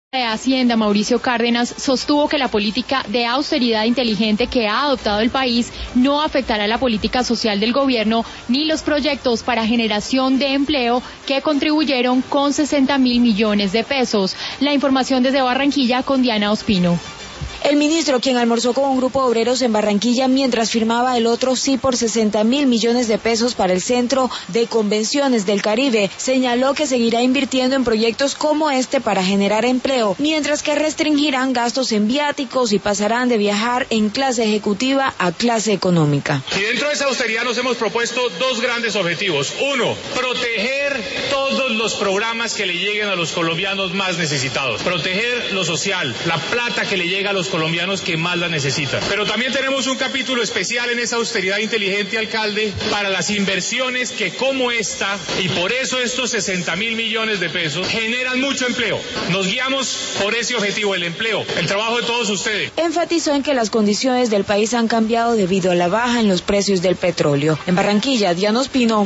de Hacienda, Mauricio Cárdenas, sostuvo que la política de austeridad inteligente que ha adoptado el país no afectará la política social del gobierno ni los proyectos para generación de empleo que contribuyeron con 60.000 millones de pesos. La información desde Barranquilla con Diana Ospino. El ministro, quien almorzó con un grupo de obreros en Barranquilla mientras firmaba el otro sí por 60.000 millones de pesos para el Centro de Convenciones del Caribe, señaló que seguirá invirtiendo en proyectos como este para generar empleo, mientras que restringirán gastos en viáticos y pasarán de viajar en clase ejecutiva a clase económica. Y dentro de esa austeridad nos hemos propuesto dos grandes objetivos. Uno, proteger todos los programas que le lleguen a los colombianos más necesitados. Proteger lo social, la plata que le llega a los colombianos que más la necesitan. Pero también tenemos un capítulo especial en esa austeridad inteligente, alcalde, para las inversiones que como esta, y por eso estos 60.000 millones de pesos, generan mucho empleo. Nos guiamos por ese objetivo, el empleo, el trabajo de todos ustedes. Enfatizó en que las condiciones del país han cambiado debido a la baja en los precios del petróleo. En Barranquilla, Diana Ospino.